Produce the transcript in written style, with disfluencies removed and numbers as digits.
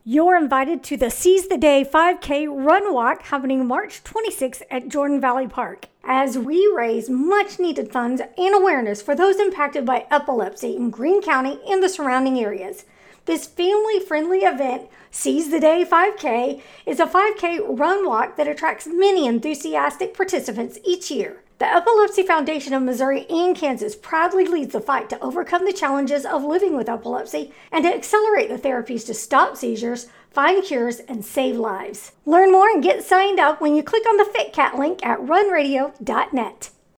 You're invited to the Seize the Day 5K Run Walk happening March 26th at Jordan Valley Park, as we raise much-needed funds and awareness for those impacted by epilepsy in Greene County and the surrounding areas. This family-friendly event, Seize the Day 5K, is a 5K run walk that attracts many enthusiastic participants each year. The Epilepsy Foundation of Missouri and Kansas proudly leads the fight to overcome the challenges of living with epilepsy and to accelerate the therapies to stop seizures, find cures, and save lives. Learn more and get signed up when you click on the FitCat link at runradio.net.